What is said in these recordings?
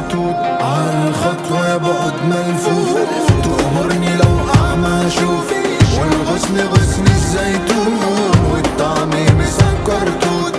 توت. عالخطوة يا بعد ملفوف، تأمرني لو أعمى أشوف. والغصن غصن الزيتون والطعم مسكر توت.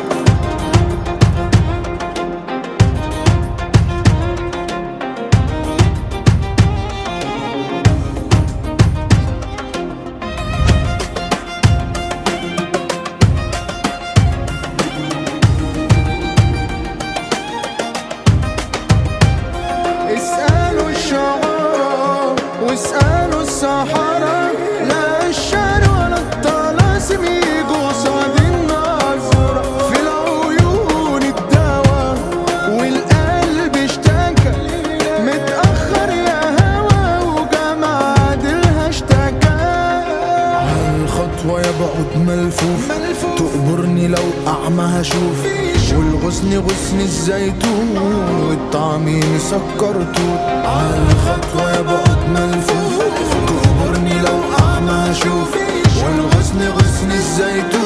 اسألوا الشعراء واسألوا السحرة، لا الشعر ولا الطلاسم يجوا قصاد النار. في العيون الدوا والقلب اشتكى، متأخر يا هوا وجمع دلها اشتكى. عالخطوة يا بعد ملفوف، تقبرني لو أعمى هشوف. والغصن غصن الزيتون والطعم مسكر توت. عالخطوة يا بعد ملفوف، تقبرني لو أعمى هشوف. والغصن غصن الزيتون